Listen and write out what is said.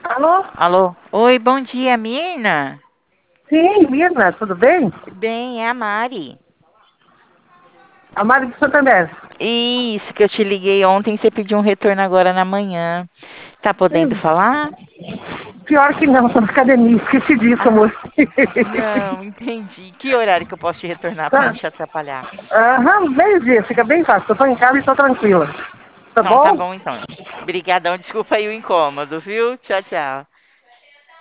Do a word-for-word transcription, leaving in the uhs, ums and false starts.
Alô? Alô? Oi, bom dia, Mirna. Sim, Mirna, tudo bem? Bem, é a Mari. A Mari do Santander. Isso, que eu te liguei ontem, você pediu um retorno agora na manhã. Tá podendo Sim. falar? Pior que não, tô na academia, esqueci disso, amor. Ah, não, entendi. Que horário que eu posso te retornar pra não Tá. te atrapalhar? Aham, meio-dia, fica bem fácil. Eu tô em casa e tô tranquila. Tá Então, tá bom? bom então. Obrigadão, desculpa aí o incômodo, viu? Tchau, tchau.